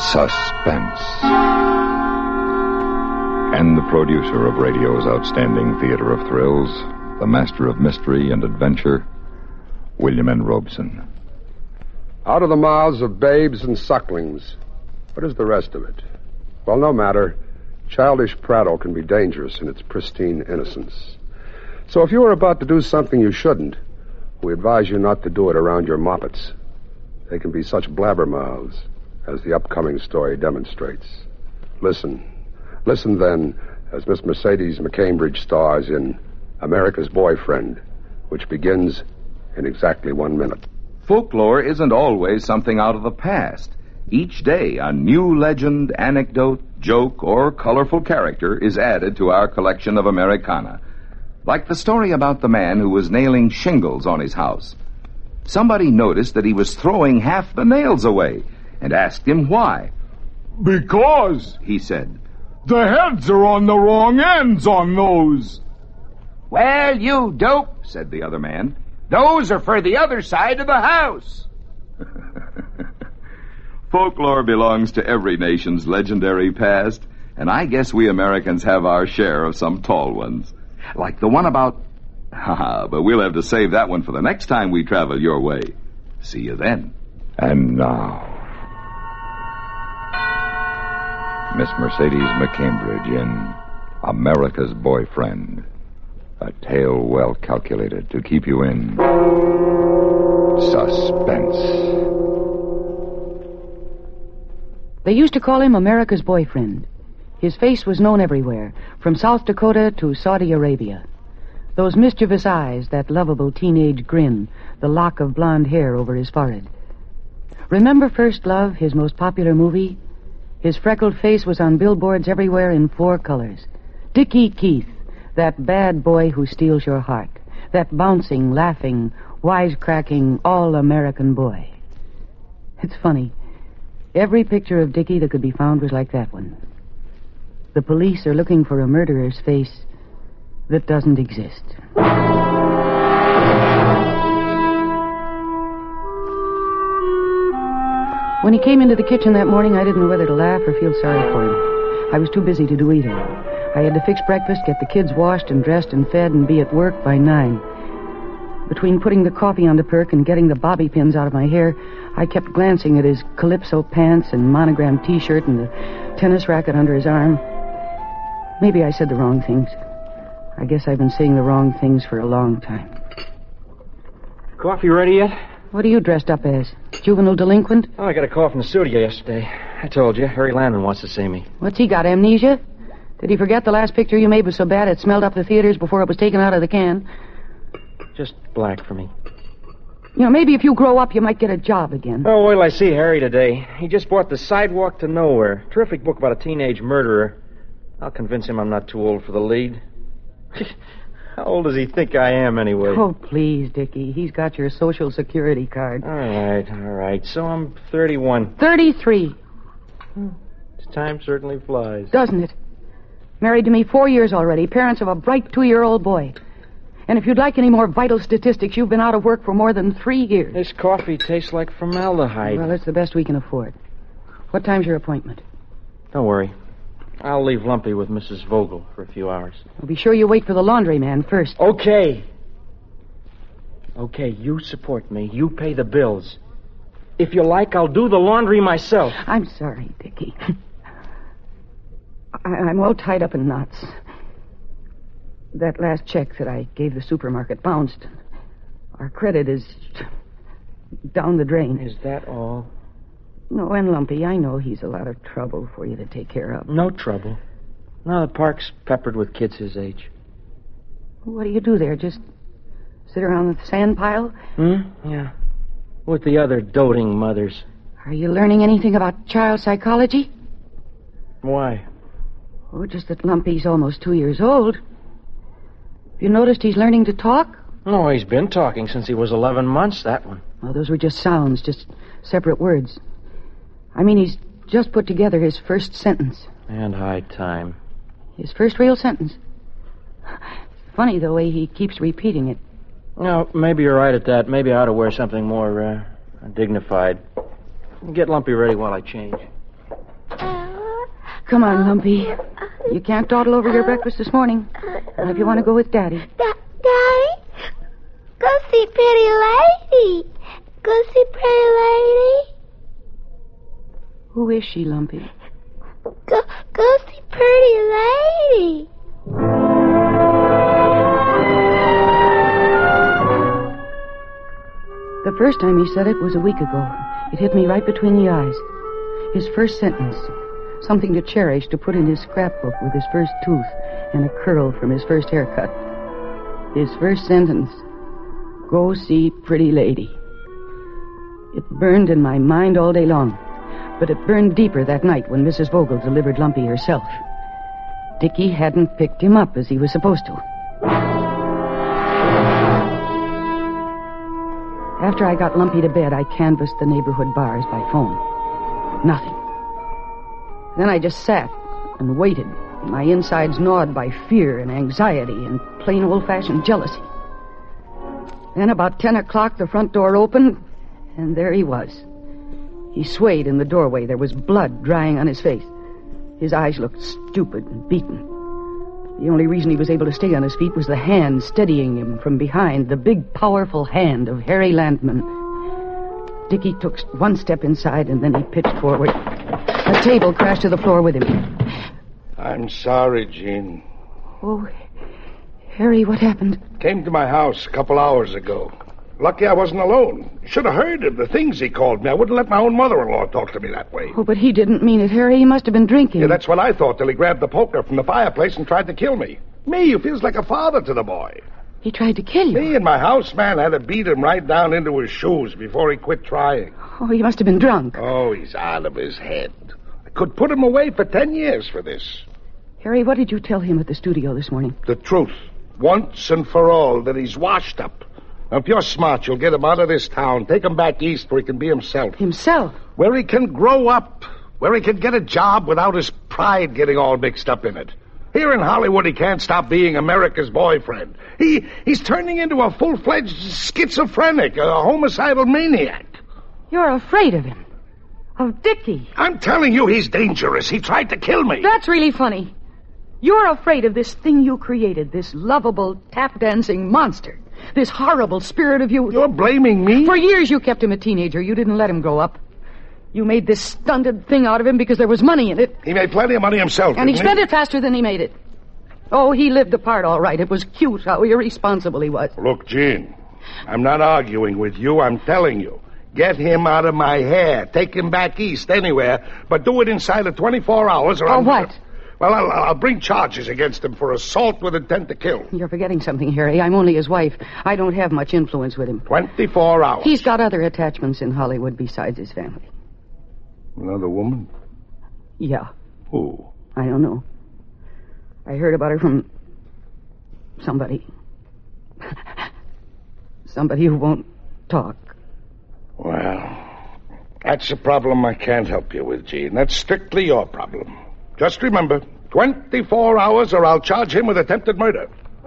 Suspense. And the producer of radio's outstanding theater of thrills, the master of mystery and adventure, William N. Robeson. Out of the mouths of babes and sucklings. What is the rest of it? Well, no matter. Childish prattle can be dangerous in its pristine innocence. So if you are about to do something you shouldn't, we advise you not to do it around your moppets. They can be such blabbermouths, as the upcoming story demonstrates. Listen. Listen, then, as Miss Mercedes McCambridge stars in America's Boyfriend, which begins in exactly 1 minute. Folklore isn't always something out of the past. Each day, a new legend, anecdote, joke, or colorful character is added to our collection of Americana. Like the story about the man who was nailing shingles on his house. Somebody noticed that he was throwing half the nails away and asked him why. "Because," he said, "the heads are on the wrong ends on those." "Well, you dope," said the other man. "Those are for the other side of the house." Folklore belongs to every nation's legendary past, and I guess we Americans have our share of some tall ones. Like the one about... but we'll have to save that one for the next time we travel your way. See you then. And now, Miss Mercedes McCambridge in America's Boyfriend. A tale well calculated to keep you in suspense. They used to call him America's Boyfriend. His face was known everywhere, from South Dakota to Saudi Arabia. Those mischievous eyes, that lovable teenage grin, the lock of blonde hair over his forehead. Remember First Love, his most popular movie? His freckled face was on billboards everywhere in 4 colors. Dickie Keith, that bad boy who steals your heart. That bouncing, laughing, wisecracking, all-American boy. It's funny. Every picture of Dickie that could be found was like that one. The police are looking for a murderer's face that doesn't exist. When he came into the kitchen that morning, I didn't know whether to laugh or feel sorry for him. I was too busy to do either. I had to fix breakfast, get the kids washed and dressed and fed, and be at work by 9. Between putting the coffee on the perk and getting the bobby pins out of my hair, I kept glancing at his calypso pants and monogrammed T-shirt and the tennis racket under his arm. Maybe I said the wrong things. I guess I've been saying the wrong things for a long time. Coffee ready yet? What are you dressed up as? Juvenile delinquent? Oh, I got a call from the studio yesterday. I told you, Harry Landon wants to see me. What's he got, amnesia? Did he forget the last picture you made was so bad it smelled up the theaters before it was taken out of the can? Just black for me. You know, maybe if you grow up, you might get a job again. Oh, wait till I see Harry today. He just bought The Sidewalk to Nowhere. Terrific book about a teenage murderer. I'll convince him I'm not too old for the lead. How old does he think I am, anyway? Oh, please, Dickie. He's got your Social Security card. All right. So I'm 31. 33. Time certainly flies. Doesn't it? Married to me 4 years already. Parents of a bright 2-year-old boy. And if you'd like any more vital statistics, you've been out of work for more than 3 years. This coffee tastes like formaldehyde. Well, it's the best we can afford. What time's your appointment? Don't worry. I'll leave Lumpy with Mrs. Vogel for a few hours. Well, be sure you wait for the laundryman first. Okay, you support me. You pay the bills. If you like, I'll do the laundry myself. I'm sorry, Dickie. I'm all tied up in knots. That last check that I gave the supermarket bounced. Our credit is down the drain. Is that all? No, and Lumpy, I know he's a lot of trouble for you to take care of. No trouble. No, the park's peppered with kids his age. What do you do there? Just sit around the sand pile? Yeah. With the other doting mothers. Are you learning anything about child psychology? Why? Oh, just that Lumpy's almost 2 years old. Have you noticed he's learning to talk? Oh, he's been talking since he was 11 months, that one. Well, those were just sounds, just separate words. I mean, he's just put together his first sentence. And high time. His first real sentence. Funny the way he keeps repeating it. No, maybe you're right at that. Maybe I ought to wear something more dignified. Get Lumpy ready while I change. Come on, Lumpy. You can't dawdle over your breakfast this morning. Not if you want to go with Daddy. Daddy? Go see Pretty Lady. Go see Pretty Lady. Who is she, Lumpy? Go see Pretty Lady. The first time he said it was a week ago. It hit me right between the eyes. His first sentence. Something to cherish, to put in his scrapbook with his first tooth and a curl from his first haircut. His first sentence. Go see Pretty Lady. It burned in my mind all day long. But it burned deeper that night when Mrs. Vogel delivered Lumpy herself. Dickie hadn't picked him up as he was supposed to. After I got Lumpy to bed, I canvassed the neighborhood bars by phone. Nothing. Then I just sat and waited, my insides gnawed by fear and anxiety and plain old-fashioned jealousy. Then about 10 o'clock, the front door opened, and there he was. He swayed in the doorway. There was blood drying on his face. His eyes looked stupid and beaten. The only reason he was able to stay on his feet was the hand steadying him from behind, the big, powerful hand of Harry Landman. Dickie took one step inside, and then he pitched forward. A table crashed to the floor with him. I'm sorry, Jean. Oh, Harry, what happened? Came to my house a couple hours ago. Lucky I wasn't alone. Should have heard of the things he called me. I wouldn't let my own mother-in-law talk to me that way. Oh, but he didn't mean it, Harry. He must have been drinking. Yeah, that's what I thought till he grabbed the poker from the fireplace and tried to kill me. Me, who feels like a father to the boy. He tried to kill you? Me and my houseman had to beat him right down into his shoes before he quit trying. Oh, he must have been drunk. Oh, he's out of his head. I could put him away for 10 years for this. Harry, what did you tell him at the studio this morning? The truth. Once and for all, that he's washed up. Now, if you're smart, you'll get him out of this town. Take him back east where he can be himself. Himself? Where he can grow up. Where he can get a job without his pride getting all mixed up in it. Here in Hollywood, he can't stop being America's boyfriend. He's turning into a full-fledged schizophrenic, a homicidal maniac. You're afraid of him. Of Dickie. I'm telling you, he's dangerous. He tried to kill me. That's really funny. You're afraid of this thing you created, this lovable, tap-dancing monster. This horrible spirit of you. You're blaming me? For years you kept him a teenager. You didn't let him grow up. You made this stunted thing out of him because there was money in it. He made plenty of money himself, and he spent it faster than he made it. Oh, he lived the part all right. It was cute how irresponsible he was. Look, Jean, I'm not arguing with you. I'm telling you. Get him out of my hair. Take him back east, anywhere. But do it inside of 24 hours or I'm... what? Well, I'll bring charges against him for assault with intent to kill. You're forgetting something, Harry. I'm only his wife. I don't have much influence with him. 24 hours. He's got other attachments in Hollywood besides his family. Another woman? Yeah. Who? I don't know. I heard about her from somebody. Somebody who won't talk. Well, that's a problem I can't help you with, Jean. That's strictly your problem. Just remember, 24 hours or I'll charge him with attempted murder.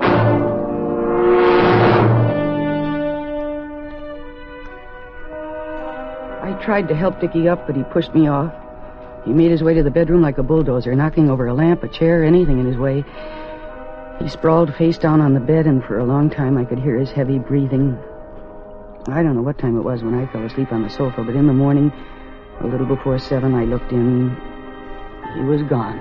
I tried to help Dickie up, but he pushed me off. He made his way to the bedroom like a bulldozer, knocking over a lamp, a chair, anything in his way. He sprawled face down on the bed, and for a long time I could hear his heavy breathing. I don't know what time it was when I fell asleep on the sofa, but in the morning, a little before 7, I looked in. He was gone.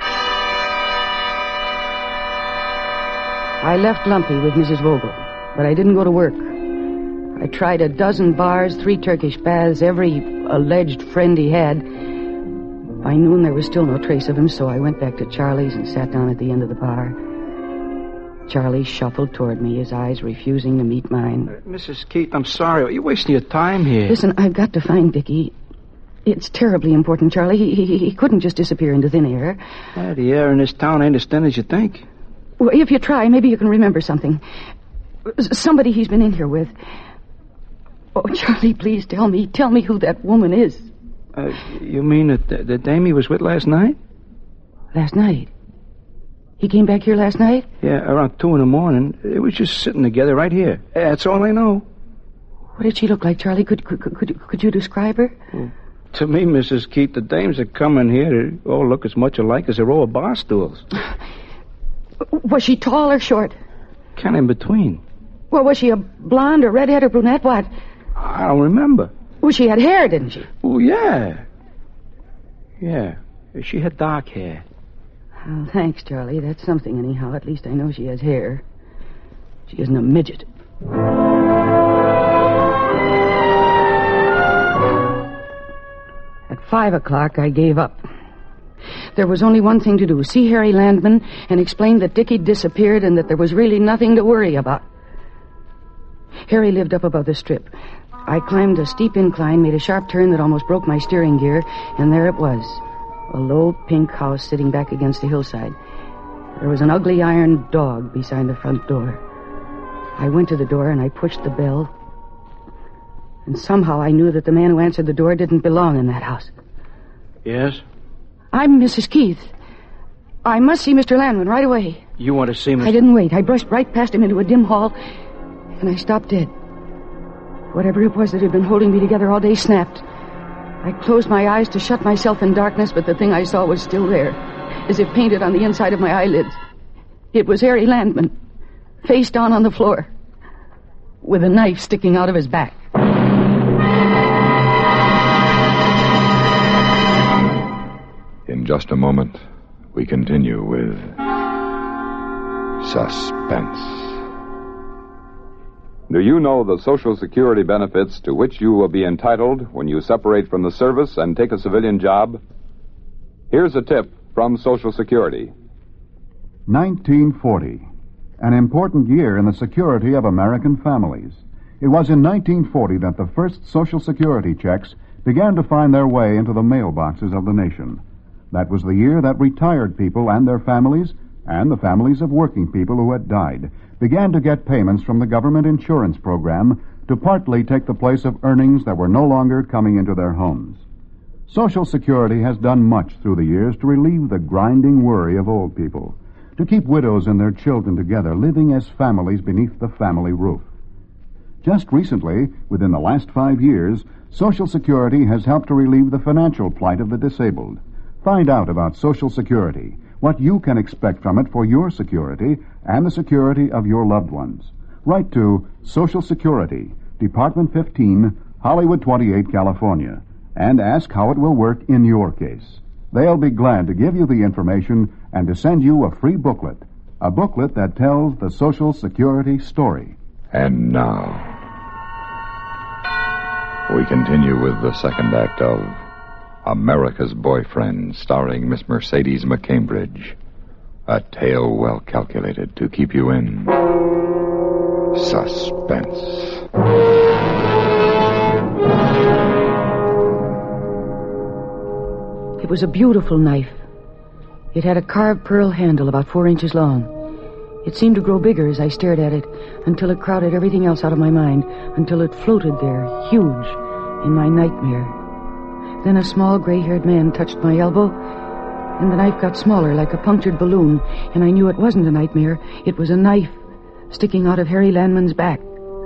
I left Lumpy with Mrs. Vogel, but I didn't go to work. I tried a dozen bars, 3 Turkish baths, every alleged friend he had. By noon, there was still no trace of him, so I went back to Charlie's and sat down at the end of the bar. Charlie shuffled toward me, his eyes refusing to meet mine. Mrs. Keith, I'm sorry. You're wasting your time here. Listen, I've got to find Dickie. It's terribly important, Charlie. He couldn't just disappear into thin air. Yeah, the air in this town ain't as thin as you think. Well, if you try, maybe you can remember something. Somebody he's been in here with. Oh, Charlie, please tell me. Tell me who that woman is. You mean the dame he was with last night? Last night? He came back here last night? Yeah, around 2 in the morning. They was just sitting together right here. That's all I know. What did she look like, Charlie? Could you describe her? To me, Mrs. Keith, the dames that come in here all look as much alike as a row of bar stools. Was she tall or short? Kind of in between. Well, was she a blonde or redhead or brunette? What? I don't remember. Well, she had hair, didn't she? Oh, yeah. Yeah. She had dark hair. Well, thanks, Charlie. That's something, anyhow. At least I know she has hair. She isn't a midget. At 5 o'clock, I gave up. There was only one thing to do, see Harry Landman and explain that Dickie disappeared and that there was really nothing to worry about. Harry lived up above the strip. I climbed a steep incline, made a sharp turn that almost broke my steering gear, and there it was, a low pink house sitting back against the hillside. There was an ugly iron dog beside the front door. I went to the door and I pushed the bell, and somehow I knew that the man who answered the door didn't belong in that house. Yes? I'm Mrs. Keith. I must see Mr. Landman right away. You want to see Mr. I didn't wait. I brushed right past him into a dim hall, and I stopped dead. Whatever it was that had been holding me together all day snapped. I closed my eyes to shut myself in darkness, but the thing I saw was still there, as if painted on the inside of my eyelids. It was Harry Landman, face down on the floor, with a knife sticking out of his back. In just a moment, we continue with Suspense. Do you know the Social Security benefits to which you will be entitled when you separate from the service and take a civilian job? Here's a tip from Social Security. 1940, an important year in the security of American families. It was in 1940 that the first Social Security checks began to find their way into the mailboxes of the nation. That was the year that retired people and their families, and the families of working people who had died, began to get payments from the government insurance program to partly take the place of earnings that were no longer coming into their homes. Social Security has done much through the years to relieve the grinding worry of old people, to keep widows and their children together, living as families beneath the family roof. Just recently, within the last 5 years, Social Security has helped to relieve the financial plight of the disabled. Find out about Social Security, what you can expect from it for your security and the security of your loved ones. Write to Social Security, Department 15, Hollywood 28, California, and ask how it will work in your case. They'll be glad to give you the information and to send you a free booklet, a booklet that tells the Social Security story. And now, we continue with the second act of America's Boyfriend, starring Miss Mercedes McCambridge. A tale well calculated to keep you in suspense. It was a beautiful knife. It had a carved pearl handle about 4 inches long. It seemed to grow bigger as I stared at it, until it crowded everything else out of my mind, until it floated there, huge, in my nightmare. Then a small gray-haired man touched my elbow, and the knife got smaller, like a punctured balloon, and I knew it wasn't a nightmare. It was a knife sticking out of Harry Landman's back.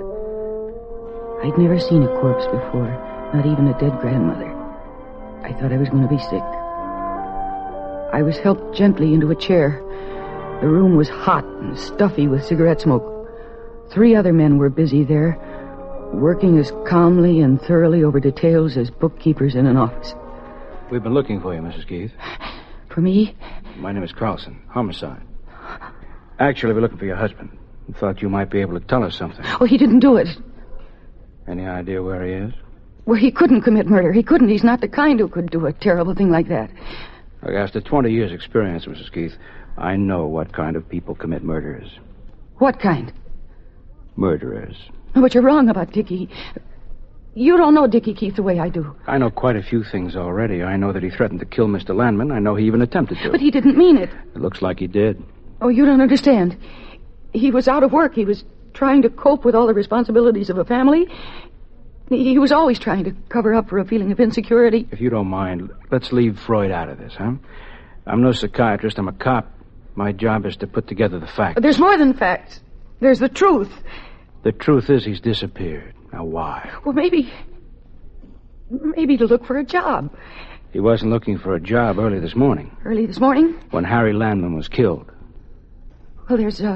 I'd never seen a corpse before, not even a dead grandmother. I thought I was going to be sick. I was helped gently into a chair. The room was hot and stuffy with cigarette smoke. 3 other men were busy there, working as calmly and thoroughly over details as bookkeepers in an office. We've been looking for you, Mrs. Keith. For me? My name is Carlson. Homicide. Actually, we're looking for your husband. We thought you might be able to tell us something. Oh, he didn't do it. Any idea where he is? Well, he couldn't commit murder. He couldn't. He's not the kind who could do a terrible thing like that. Look, after 20 years' experience, Mrs. Keith, I know what kind of people commit murders. What kind? Murderers. No, but you're wrong about Dickie. You don't know Dickie Keith the way I do. I know quite a few things already. I know that he threatened to kill Mr. Landman. I know he even attempted to. But he didn't mean it. It looks like he did. Oh, you don't understand. He was out of work. He was trying to cope with all the responsibilities of a family. He was always trying to cover up for a feeling of insecurity. If you don't mind, let's leave Freud out of this, huh? I'm no psychiatrist. I'm a cop. My job is to put together the facts. There's more than facts. There's the truth. The truth is he's disappeared. Now, why? Well, maybe Maybe to look for a job. He wasn't looking for a job early this morning. Early this morning? When Harry Landman was killed. Well,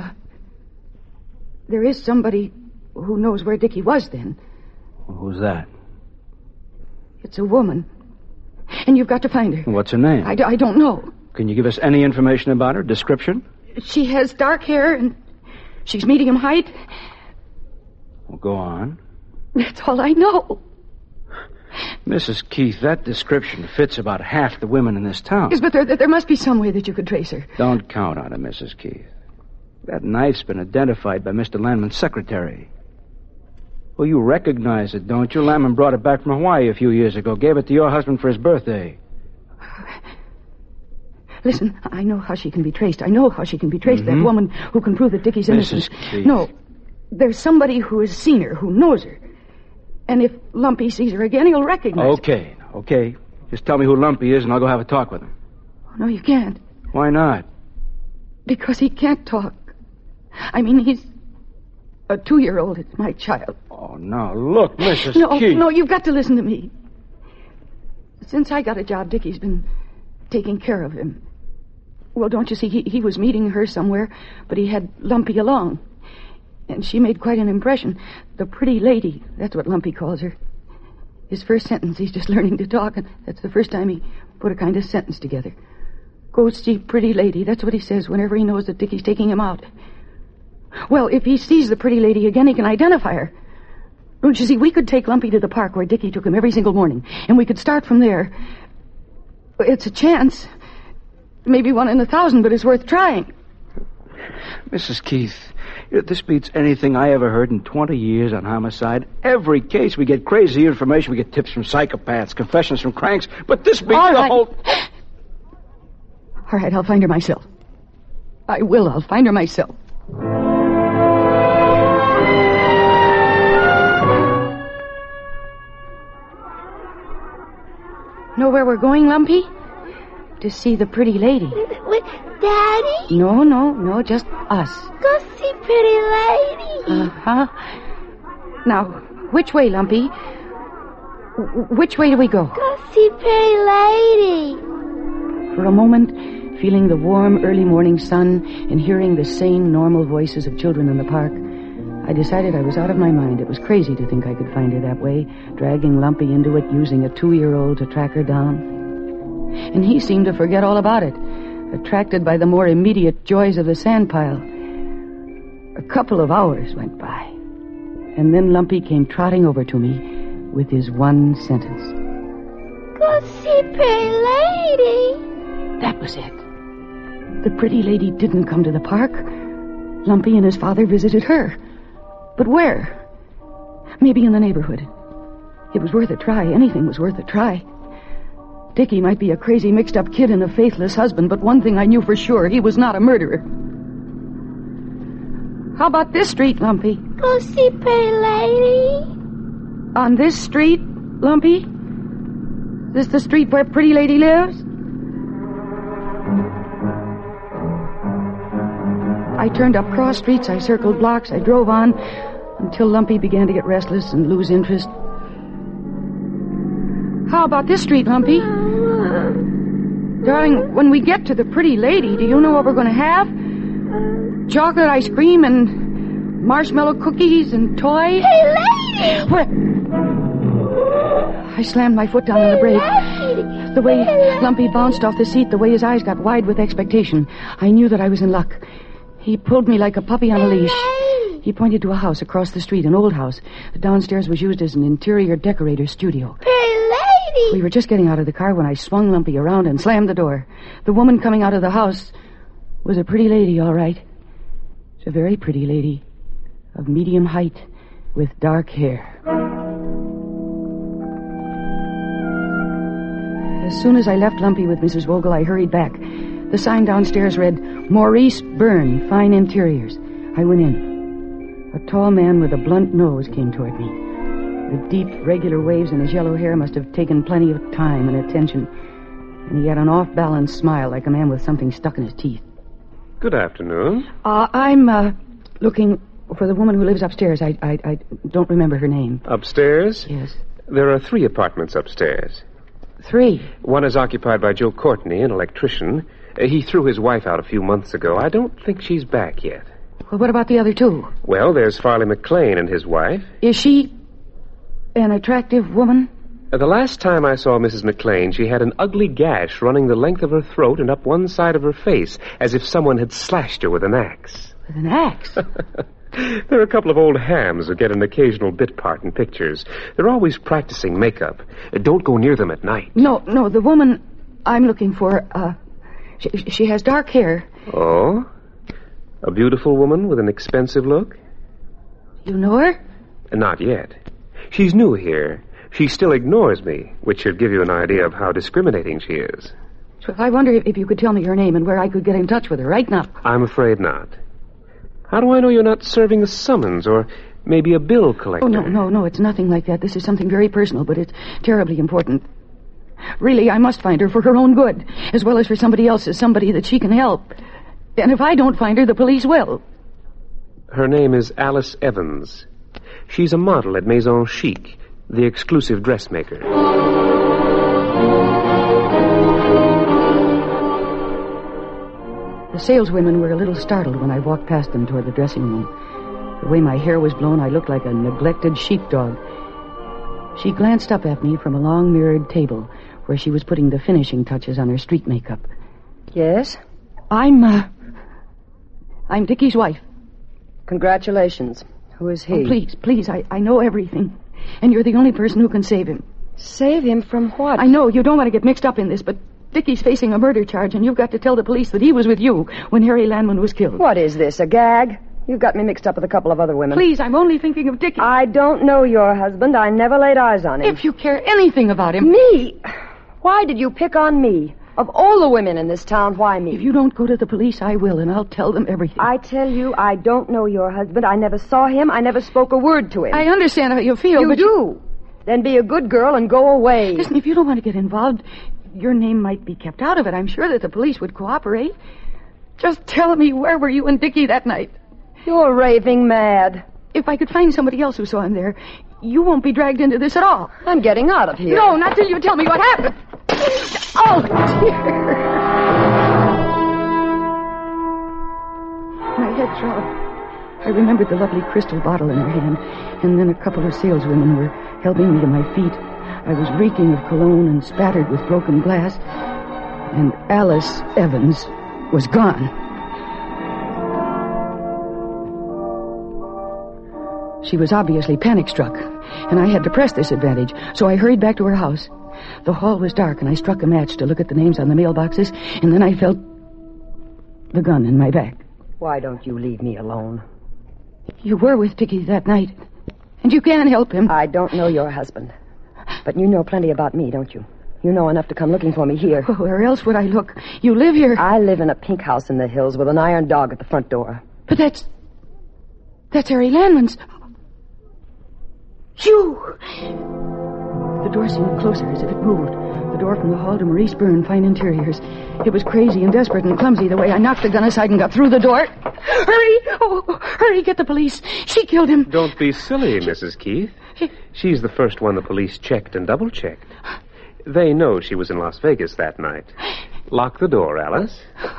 there is somebody who knows where Dickie was then. Well, who's that? It's a woman. And you've got to find her. What's her name? I don't know. Can you give us any information about her? Description? She has dark hair and she's medium height. Well, go on. That's all I know. Mrs. Keith, that description fits about half the women in this town. Yes, but there must be some way that you could trace her. Don't count on it, Mrs. Keith. That knife's been identified by Mr. Landman's secretary. Well, you recognize it, don't you? Landman brought it back from Hawaii a few years ago. Gave it to your husband for his birthday. Listen, I know how she can be traced. I know how she can be traced. That woman who can prove that Dickie's innocent. Mrs. Keith. No, there's somebody who has seen her, who knows her. And if Lumpy sees her again, he'll recognize her. Okay. Just tell me who Lumpy is and I'll go have a talk with him. Oh, no, you can't. Why not? Because he can't talk. I mean, he's a 2-year-old. It's my child. Oh, no. Look, Mrs. Keith. No, you've got to listen to me. Since I got a job, Dickie's been taking care of him. Well, don't you see, he was meeting her somewhere, but he had Lumpy along. And she made quite an impression. The pretty lady, that's what Lumpy calls her. His first sentence, he's just learning to talk, and that's the first time he put a kind of sentence together. Go see pretty lady, that's what he says whenever he knows that Dickie's taking him out. Well, if he sees the pretty lady again, he can identify her. Don't you see, we could take Lumpy to the park where Dickie took him every single morning, and we could start from there. It's a chance. Maybe 1 in 1,000, but it's worth trying. Mrs. Keith, this beats anything I ever heard in 20 years on homicide. Every case we get crazy information. We get tips from psychopaths, confessions from cranks, but this beats the whole... All right, I'll find her myself. I will. I'll find her myself. Know where we're going, Lumpy? To see the pretty lady. With Daddy? No, just us. Go see pretty lady. Uh-huh. Now, which way, Lumpy? Which way do we go? Go see pretty lady. For a moment, feeling the warm early morning sun and hearing the sane, normal voices of children in the park, I decided I was out of my mind. It was crazy to think I could find her that way, dragging Lumpy into it, using a 2-year-old to track her down. And he seemed to forget all about it, attracted by the more immediate joys of the sandpile. A couple of hours went by, and then Lumpy came trotting over to me with his one sentence. Go see pretty lady. That was it. The pretty lady didn't come to the park. Lumpy and his father visited her. But where? Maybe in the neighborhood. It was worth a try. Anything was worth a try. Dickie might be a crazy, mixed-up kid and a faithless husband, but one thing I knew for sure, he was not a murderer. How about this street, Lumpy? Go see pretty lady. On this street, Lumpy? Is this the street where pretty lady lives? I turned up cross streets, I circled blocks, I drove on until Lumpy began to get restless and lose interest. How about this street, Lumpy? Darling, when we get to the pretty lady, do you know what we're going to have? Chocolate ice cream and marshmallow cookies and toys? Hey, lady! What? I slammed my foot down on the brake. The way Lumpy bounced off the seat, the way his eyes got wide with expectation, I knew that I was in luck. He pulled me like a puppy on a leash. He pointed to a house across the street, an old house. The downstairs was used as an interior decorator's studio. We were just getting out of the car when I swung Lumpy around and slammed the door. The woman coming out of the house was a pretty lady, all right. It's a very pretty lady, of medium height, with dark hair. As soon as I left Lumpy with Mrs. Vogel, I hurried back. The sign downstairs read, Maurice Byrne, Fine Interiors. I went in. A tall man with a blunt nose came toward me. The deep, regular waves in his yellow hair must have taken plenty of time and attention. And he had an off-balance smile like a man with something stuck in his teeth. Good afternoon. I'm looking for the woman who lives upstairs. I don't remember her name. Upstairs? Yes. There are 3 apartments upstairs. 3? One is occupied by Joe Courtney, an electrician. He threw his wife out a few months ago. I don't think she's back yet. Well, what about the other 2? Well, there's Farley McLean and his wife. Is she an attractive woman? The last time I saw Mrs. McLean, she had an ugly gash running the length of her throat and up one side of her face, as if someone had slashed her with an axe. With an axe? There are a couple of old hams who get an occasional bit part in pictures. They're always practicing makeup. Don't go near them at night. No, the woman I'm looking for, she has dark hair. Oh? A beautiful woman with an expensive look? You know her? Not yet. She's new here. She still ignores me, which should give you an idea of how discriminating she is. So I wonder if you could tell me her name and where I could get in touch with her right now. I'm afraid not. How do I know you're not serving a summons or maybe a bill collector? Oh, no, it's nothing like that. This is something very personal, but it's terribly important. Really, I must find her for her own good, as well as for somebody else's, somebody that she can help. And if I don't find her, the police will. Her name is Alice Evans. She's a model at Maison Chic, the exclusive dressmaker. The saleswomen were a little startled when I walked past them toward the dressing room. The way my hair was blown, I looked like a neglected sheepdog. She glanced up at me from a long mirrored table where she was putting the finishing touches on her street makeup. Yes? I'm Dickie's wife. Congratulations. Who is he? Oh, please, I know everything. And you're the only person who can save him. Save him from what? I know you don't want to get mixed up in this, but Dickie's facing a murder charge, and you've got to tell the police that he was with you when Harry Landman was killed. What is this, a gag? You've got me mixed up with a couple of other women. Please, I'm only thinking of Dickie. I don't know your husband. I never laid eyes on him. If you care anything about him... Me? Why did you pick on me? Of all the women in this town, why me? If you don't go to the police, I will, and I'll tell them everything. I tell you, I don't know your husband. I never saw him. I never spoke a word to him. I understand how you feel, but... You do. Then be a good girl and go away. Listen, if you don't want to get involved, your name might be kept out of it. I'm sure that the police would cooperate. Just tell me, where were you and Dickie that night? You're raving mad. If I could find somebody else who saw him there, you won't be dragged into this at all. I'm getting out of here. No, not till you tell me what happened. Oh, dear. My head throbbed. I remembered the lovely crystal bottle in her hand, and then a couple of saleswomen were helping me to my feet. I was reeking of cologne and spattered with broken glass, and Alice Evans was gone. She was obviously panic-struck, and I had to press this advantage, so I hurried back to her house. The hall was dark, and I struck a match to look at the names on the mailboxes, and then I felt the gun in my back. Why don't you leave me alone? You were with Dickie that night, and you can help him. I don't know your husband, but you know plenty about me, don't you? You know enough to come looking for me here. Oh, where else would I look? You live here. I live in a pink house in the hills with an iron dog at the front door. But that's Harry Landman's... You! The door seemed closer as if it moved. The door from the hall to Maurice Byrne, Fine Interiors. It was crazy and desperate and clumsy the way I knocked the gun aside and got through the door. Hurry! Oh, hurry, get the police. She killed him. Don't be silly, Mrs. Keith. She's the first one the police checked and double-checked. They know she was in Las Vegas that night. Lock the door, Alice.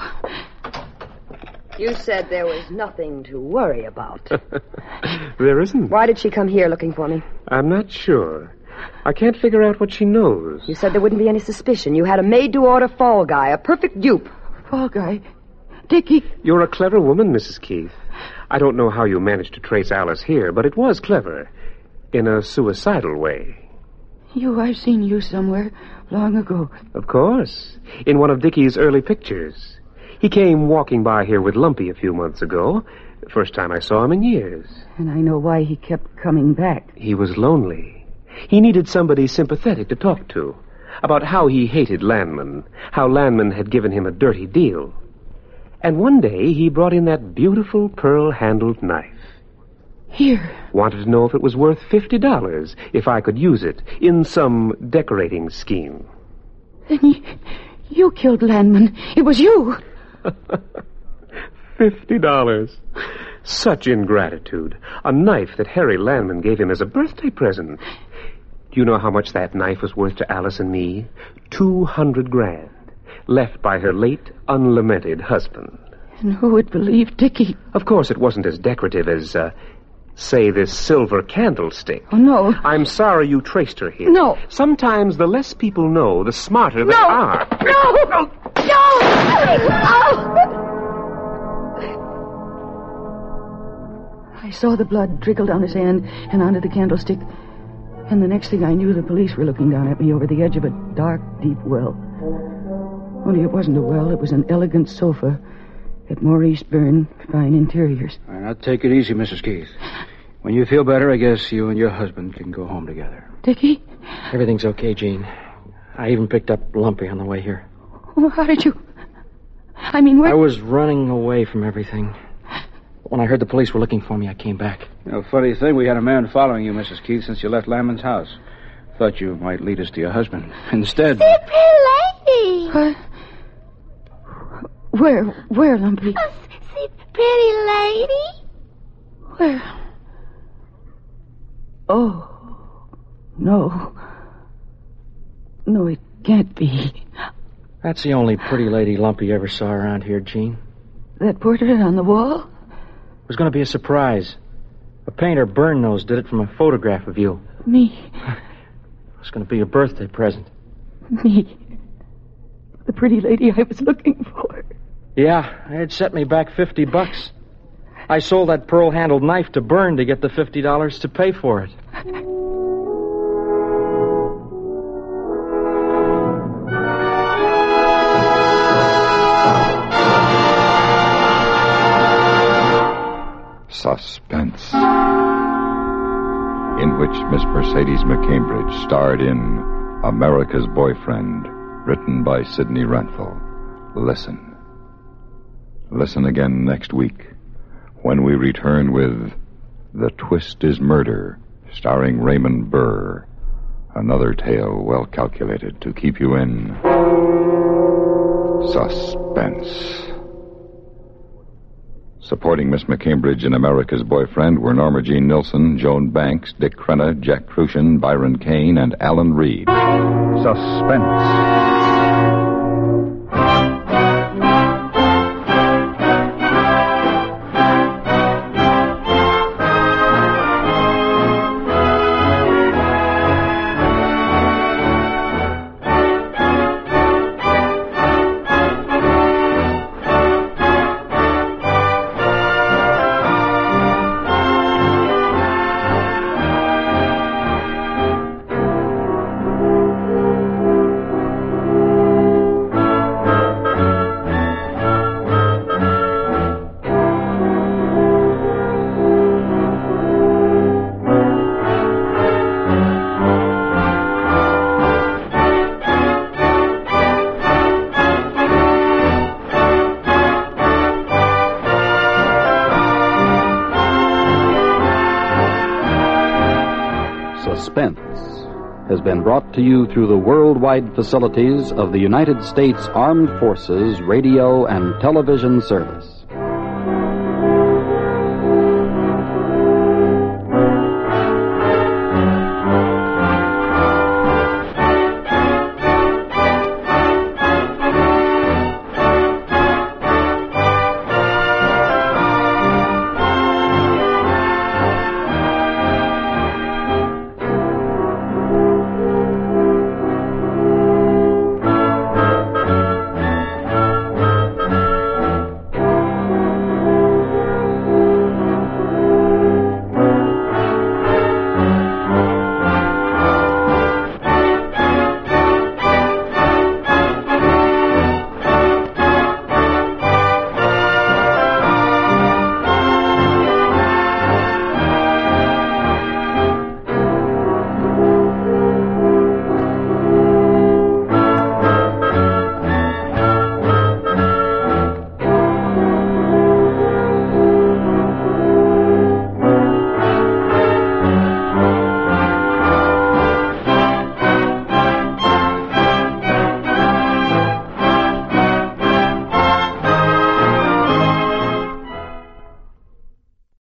You said there was nothing to worry about. There isn't. Why did she come here looking for me? I'm not sure. I can't figure out what she knows. You said there wouldn't be any suspicion. You had a made-to-order fall guy, a perfect dupe. Fall guy? Dickie? You're a clever woman, Mrs. Keith. I don't know how you managed to trace Alice here, but it was clever. In a suicidal way. I've seen you somewhere long ago. Of course. In one of Dickie's early pictures. He came walking by here with Lumpy a few months ago. First time I saw him in years. And I know why he kept coming back. He was lonely. He needed somebody sympathetic to talk to. About how he hated Landman. How Landman had given him a dirty deal. And one day he brought in that beautiful pearl-handled knife. Here. Wanted to know if it was worth $50, if I could use it in some decorating scheme. Then you killed Landman. It was you. $50. Such ingratitude. A knife that Harry Landman gave him as a birthday present. Do you know how much that knife was worth to Alice and me? 200 grand. Left by her late, unlamented husband. And who would believe Dickie? Of course, it wasn't as decorative as, say, this silver candlestick. Oh, no. I'm sorry you traced her here. No. Sometimes the less people know, the smarter they are. No! I saw the blood trickle down his hand and onto the candlestick. And the next thing I knew, the police were looking down at me over the edge of a dark, deep well. Only it wasn't a well, it was an elegant sofa at Maurice Byrne Fine Interiors. All right, now take it easy, Mrs. Keith. When you feel better, I guess you and your husband can go home together. Dickie? Everything's okay, Gene. I even picked up Lumpy on the way here. Oh, how did you... I mean, where... I was running away from everything. When I heard the police were looking for me, I came back. You know, funny thing, we had a man following you, Mrs. Keith, since you left Landman's house. Thought you might lead us to your husband. Instead... See, pretty lady. Where, Lumpy? Oh, see, pretty lady. Where? Oh, no. No, it can't be. That's the only pretty lady Lumpy ever saw around here, Gene. That portrait on the wall? It was going to be a surprise. A painter, Byrne-Nose, did it from a photograph of you. Me? It was going to be a birthday present. Me? The pretty lady I was looking for. Yeah, it set me back $50. I sold that pearl-handled knife to Byrne to get the $50 to pay for it. Suspense, in which Miss Mercedes McCambridge starred in America's Boyfriend, written by Sidney Renthal. Listen. Listen again next week when we return with The Twist is Murder, starring Raymond Burr. Another tale well calculated to keep you in suspense. Supporting Miss McCambridge in America's Boyfriend were Norma Jean Nilsson, Joan Banks, Dick Crenna, Jack Crucian, Byron Kane, and Alan Reed. Suspense. Suspense has been brought to you through the worldwide facilities of the United States Armed Forces Radio and Television Service.